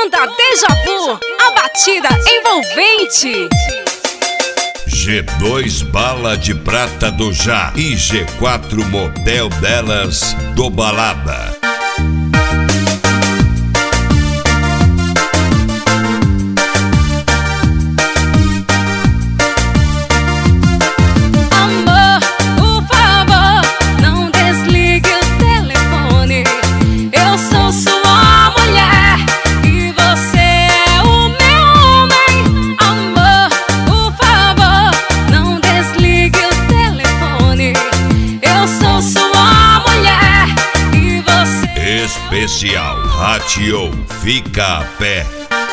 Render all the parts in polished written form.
Banda Deja Vu, a batida envolvente. G2 Bala de Prata do Já e G4 Motel Delas do Balada. Especial Ratio, fica a pé.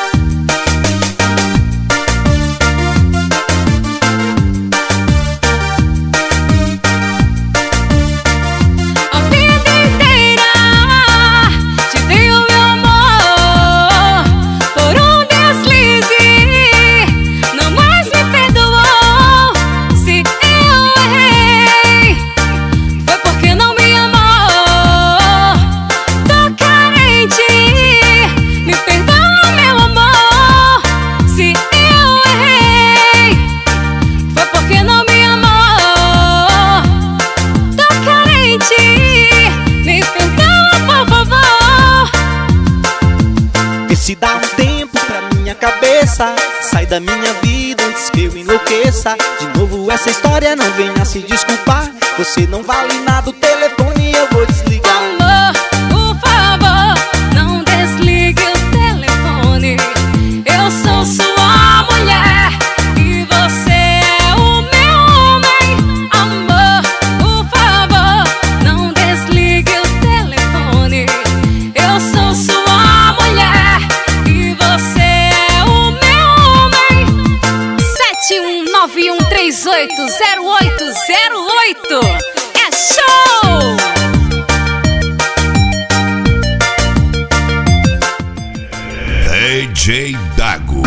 Se dá um tempo pra minha cabeça, sai da minha vida antes que eu enlouqueça. De novo essa história, não venha se desculpar. Você não vale nada, o telefone eu vou desligar. Amor, por favor, não desligue o telefone. Eu sou sua mulher e você é o meu homem. Amor, por favor, não desligue o telefone. Eu sou sua mulher. Você é o meu homem. 7191380808. É show! DJ Dago.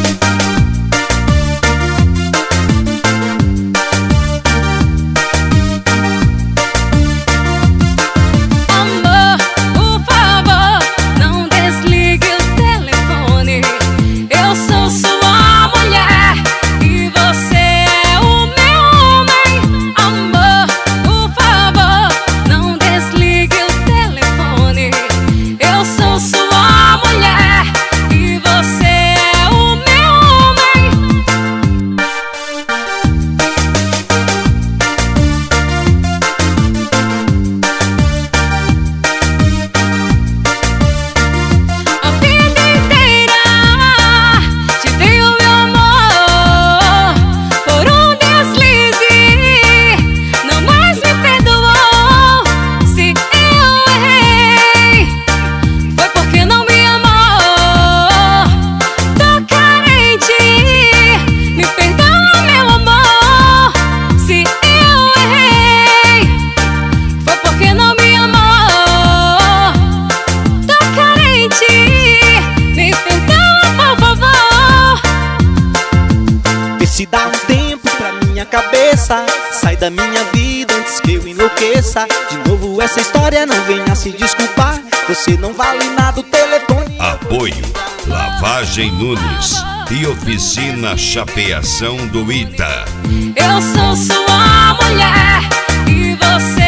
Se dá um tempo pra minha cabeça, sai da minha vida antes que eu enlouqueça. De novo essa história, não venha se desculpar. Você não vale nada, o telefone. Apoio Lavagem Nunes e Oficina Chapeação do Ita. Eu sou sua mulher e você